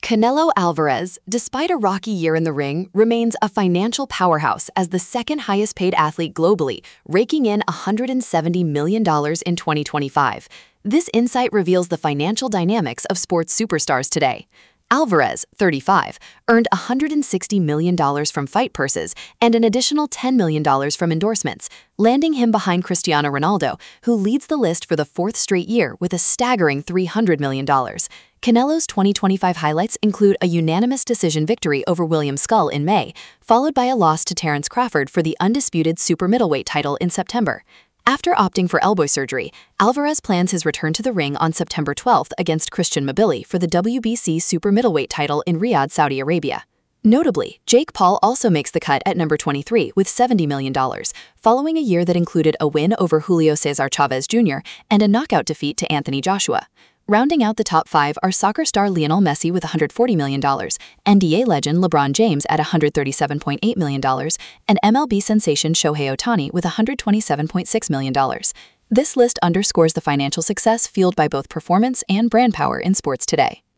Canelo Alvarez, despite a rocky year in the ring, remains a financial powerhouse as the second highest paid athlete globally, raking in $170 million in 2025. This insight reveals the financial dynamics of sports superstars today. Alvarez, 35, earned $160 million from fight purses and an additional $10 million from endorsements, landing him behind Cristiano Ronaldo, who leads the list for the fourth straight year with a staggering $300 million. Canelo's 2025 highlights include a unanimous decision victory over William Skull in May, followed by a loss to Terence Crawford for the undisputed super middleweight title in September. After opting for elbow surgery, Alvarez plans his return to the ring on September 12th against Christian Mabili for the WBC super middleweight title in Riyadh, Saudi Arabia. Notably, Jake Paul also makes the cut at number 23 with $70 million, following a year that included a win over Julio Cesar Chavez Jr. and a knockout defeat to Anthony Joshua. Rounding out the top five are soccer star Lionel Messi with $140 million, NBA legend LeBron James at $137.8 million, and MLB sensation Shohei Ohtani with $127.6 million. This list underscores the financial success fueled by both performance and brand power in sports today.